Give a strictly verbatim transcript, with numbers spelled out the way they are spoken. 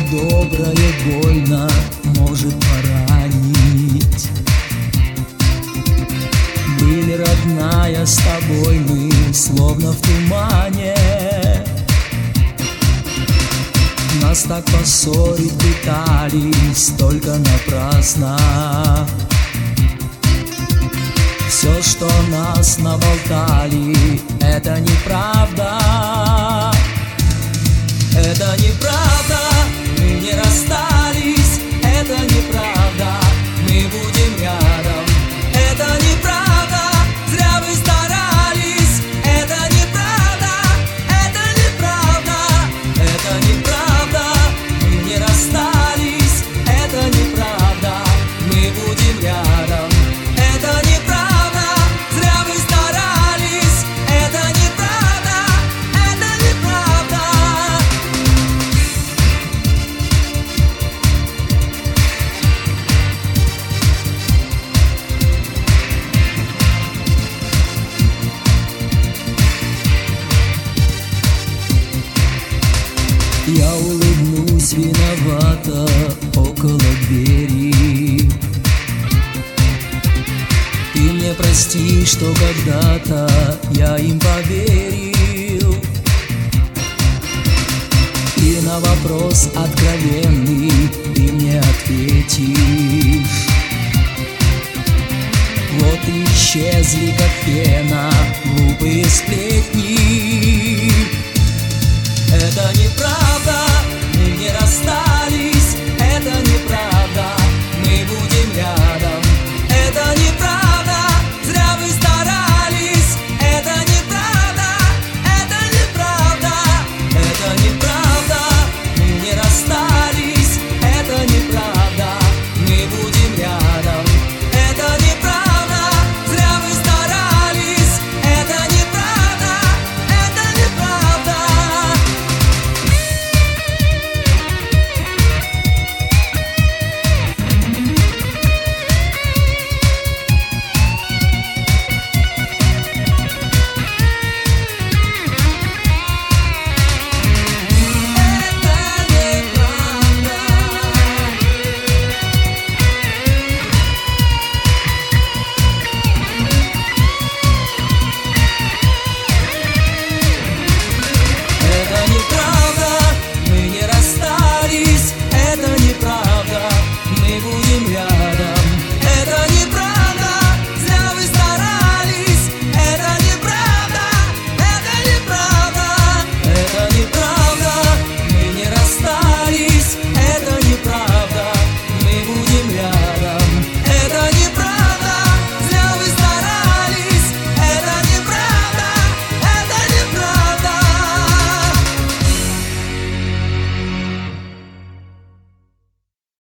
доброе больно может поранить. Были, родная, с тобой мы, словно в тумане. Нас так поссорить пытались, только напрасно. Все, что нас наболтали, это неправда. Это неправда, мы не расстались. Это неправда, мы будем рядом. Это неправда, зря вы старались. Это неправда, это неправда. Это неправда, мы не расстались. Это неправда, мы будем рядом. Это неправда, зря вы старались. Это неправда, это неправда. Я улыбнусь виновато около двери. Ты мне прости, что когда-то я им поверил. И на вопрос откровенный ты мне ответишь. Вот и исчезли, как пена, глупые сплетни. Это неправда.